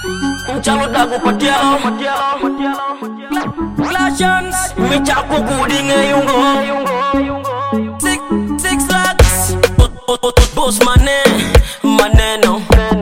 Chalo dago patialo Flashions Mi chapo gooding yungo 6 lakhs Boss maneno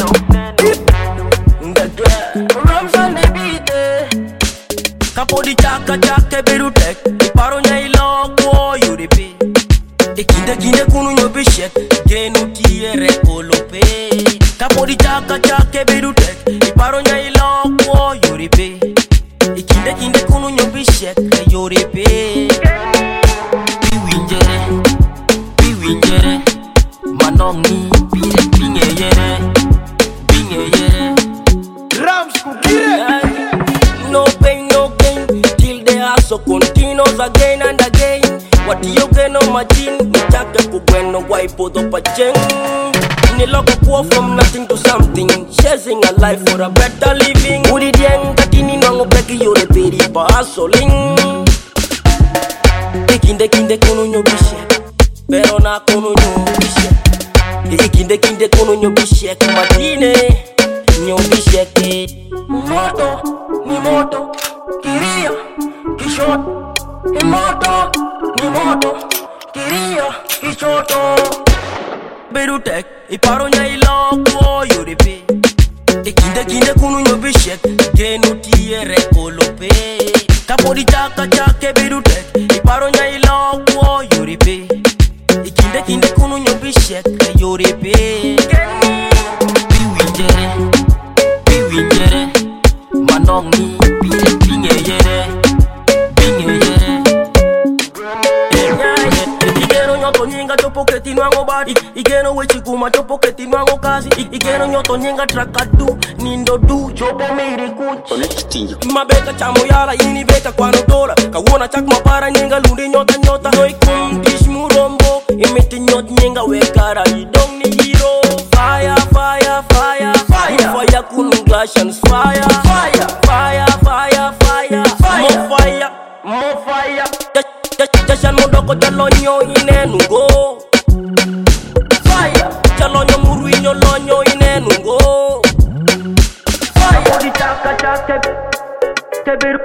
Rams on the beat Capo di chaka berutek Iparo nya iloko yuripi Kinde kunu nyobishek Genu tiere kolope Capo di chaka berutek Iparo nya iloko yuripi Kinde kunu nyobishek yuripi Biwinjere Manongi Bingeyere Rams kukire No pain, no gain Till the hustle continues again and again What you get on my chin Nitake kugweno waipo do pacheng Niloko kuwa from nothing to something Chasing a life for a better living Udi dieng katini nango beki yore peri pa hustling Kinde kunu nyobishe Pero na kunu nyobishe Kinde kunu nyobishe Kumatine nyobishe Moto, ni moto Kiria, kishot Moto, ni moto Kiria, kishoto Berutek, iparo nya iloko yuripi Kinde kunu nyobishek Genu tiere kolope Kapo di chaka berutek Iparo nya iloko yuripi Kinde kunu nyobishek yuripi Biwinjere Manongi Bingeyere Igeno nyoto nyinga chopo keti nwango badi Igeno wechi kuma chopo keti nwango kazi Igeno nyoto nyinga trakadu Nindo du chopo miri kuchi Mabeka chamo yala ini beka kwa notora Kawona chak mapara nyinga lundi nyota Noi kum tish murombo Imiti nyot nyinga wekara idong ni hero Fire Fire kunu glacians Fire More fire Jashan modoko jalonyo inenungo Fire Jalonyo muruinyo lonyo inenungo Fire Odi chaka Teberu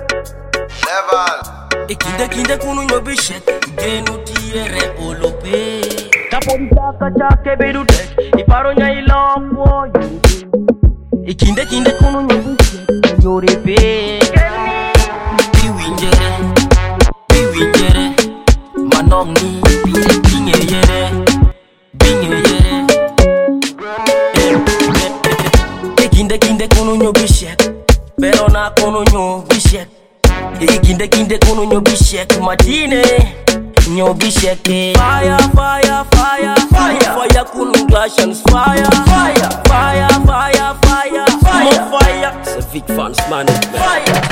Level Kinde kunu nyobishet Genu tiere olope Kapodi chaka berutek Iparo nya iloko Kinde kunu nyobishet Yorepe Biwinjere Manongi Bingeyere Kinde kunu nyobishek Pero na kunu nyobishek Kinde kunu nyobishek Matine nyobishek Fire kunu glacians Fire More fire Civic Fans management Fire